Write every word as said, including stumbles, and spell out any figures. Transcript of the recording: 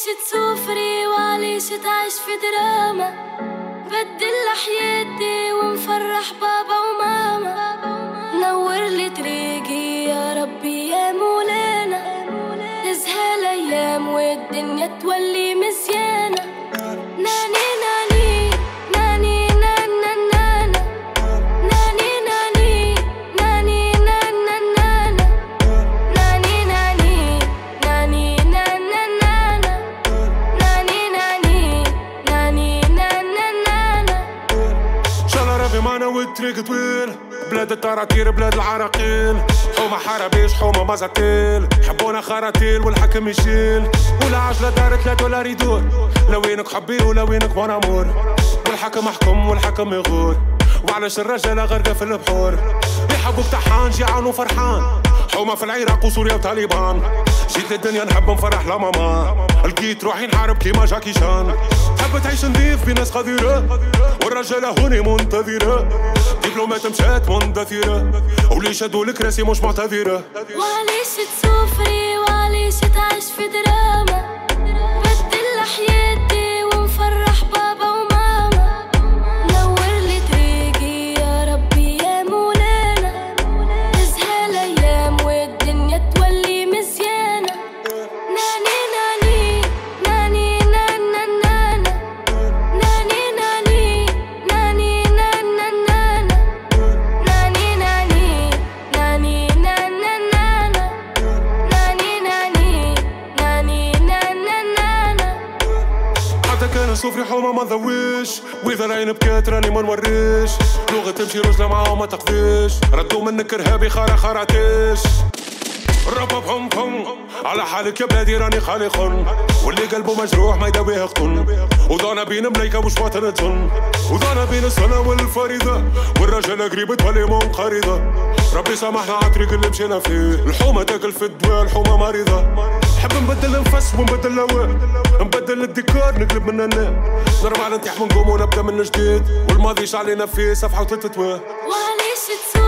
تسوفري وعليش تعيش في دراما. بدل حياتي ونفرح بابا وماما. نور لي طريقي يا ربي يا مولانا. تزهى الايام والدنيا تولي مزيانة. ناني ناني ناني نانا نانا. ناني ناني ناني نانا نانا. ناني ناني ناني نانا نانا. ناني ناني ناني نانا نانا. شالا ربي معنا والطريق طويل. بلاد الطراطير بلاد العراقيل. حومة حرابيش حومة مزاتيل. حبونا خراطيل والحكم يشيل. ولا عجلة دارت لا دولار يدور. لوينك حبي ولوينك مون امور. والحكم محكم والحكم يغور. وعلاش الرجالة غرقة في البحور. يحبوك طحان جيعان وفرحان. حومة في العراق وسوريا وطالبان. جيت للدنيا نحب نفرح لا ماما. لقيت روحي نحارب كيما جاكي شان. تحب تعيش نضيف بناس قديرة. والرجالة هوني منتظرة. دبلومات مشات مندثرة. ولي شادوا الكراسي مش معتذرة. وعليش تسوفري وعليش تعيش في دراما. بدل حياتي ونفرح بابا وماما. نور لي طريقي يا ربي يا مولانا. تزهى الايام والدنيا تولي مزيانة. ناني ناني ناني نانا نانا. ناني ناني ناني نانا نانا. ناني ناني ناني نانا نانا. ناني ناني ناني نانا نانا. حتى كان صوفري حومة ما نضويش. واذا العين بكات راني ما نوريش. لغة تمشي رجلة معاهم ما تقضيش. ردوا منك ارهابي خارا خراتيش. ربا بهم بهم على حالك يا بلادي راني خالق. واللي قلبه مجروح ما يداويه قطن. وضانا بين ملايكة وش وطنتهم. وضانا بين السنة والفريضة. والرجالة قريبة تولي منقرضة. ربي سامحنا عالطريق اللي مشينا فيه. الحومة تاكل في الدواء الحومة مريضة. نحب نبدل نفس ونبدل لواه. نبدل الديكور نقلب من النام. نرمع ننتح ونقوم ونبدا من جديد. والماضي شعلينا فيه صفحة وثلاثة تواه. وعليش